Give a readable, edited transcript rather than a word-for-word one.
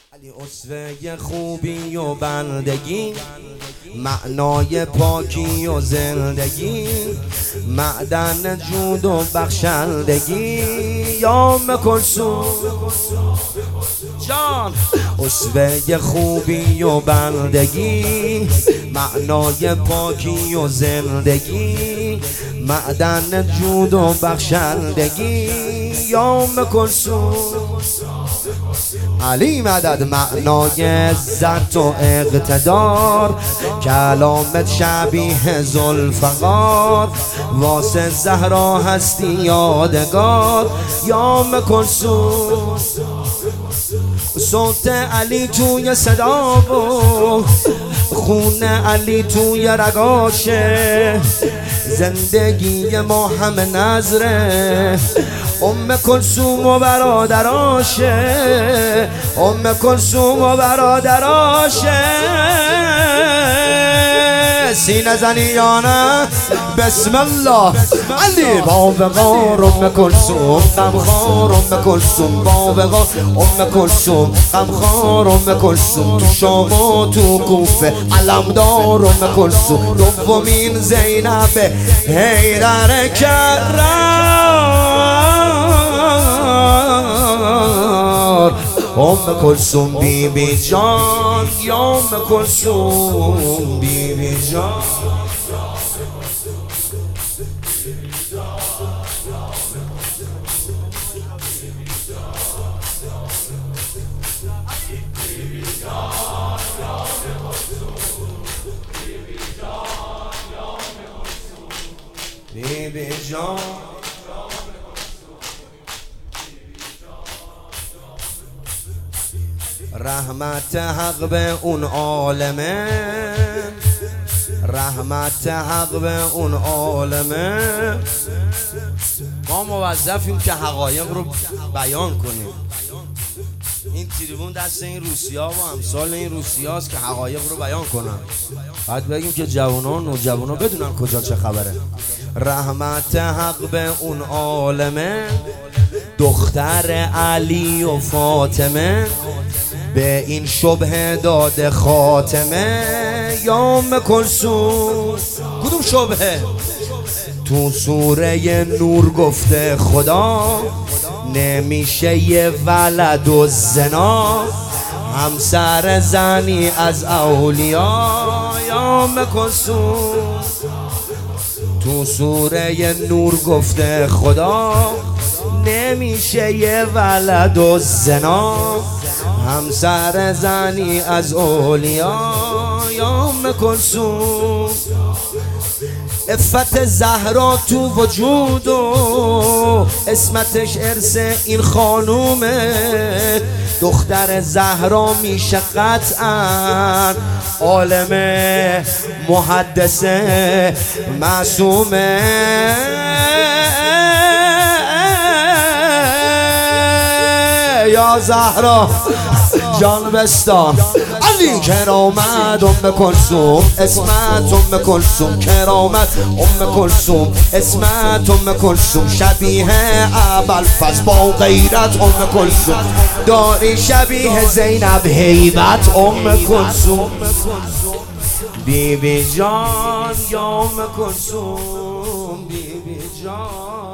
علی اسوه خوبی و بندگی، معنای پاکی و زندگی، معدن جود و بخشندگی، یا ام کلثوم جان. اسوه خوبی و بندگی، معنای پاکی و زندگی، معدن جود و بخشندگی، یا ام کلثوم. علی مدد معنای عزت و اقتدار، کلامت شبیه ذوالفقار، واسه زهرا هستی یادگار، یا ام کلثوم. صوت علی توی صدا و خون علی توی رگاشه، زندگی ما همه نظره ام کلثوم و برادراشه، ام کلثوم و برادراشه. سینه زنی یا نه؟ بسم الله. علی باوقار ام کلثوم، غمخوار ام کلثوم، باوقار ام کلثوم، غمخوار ام کلثوم، تو شام و تو کوفه علمدار ام کلثوم، دومین زینب حیدر کرار ام کلثوم بی بی جان، یا ام کلثوم بی بی جان. بی بی جان رحمت حق به اون عالمه، رحمت حق به اون عالمه. ما موظفیم که حقایق رو بیان کنیم. این تریبون دست این روسیا و امثال این روسیاست که حقایق رو بیان کنن. باید بگیم که جوانان و نوجوانان بدونن کجا چه خبره. رحمت حق به اون عالمه، دختر علی و فاطمه، به این شبه داده خاتمه، یا ام کلثوم. کدوم شبهه؟ تو سوره نور گفته خدا نمیشه یه ولد و زنا، همسر زنی از اولیا، یا ام کلثوم. تو سوره نور گفته خدا نمیشه یه ولد و زنا، همسر زنی از اولیا، یا ام کلثوم. عفت زهرا تو وجود و اسمتش ارث این خانومه، دختر زهرا میشه قطعا عالم محدث معصومه، یا زهرا جان بستان. علی کرامت ام کلثوم، اسمت ام کلثوم، کرامت ام کلثوم، اسمت ام کلثوم، شبیه ابوالفضل با غیرت ام کلثوم، داری شبیه زینب هیبت ام کلثوم. بی بی جان، یا ام کلثوم بی بی جان.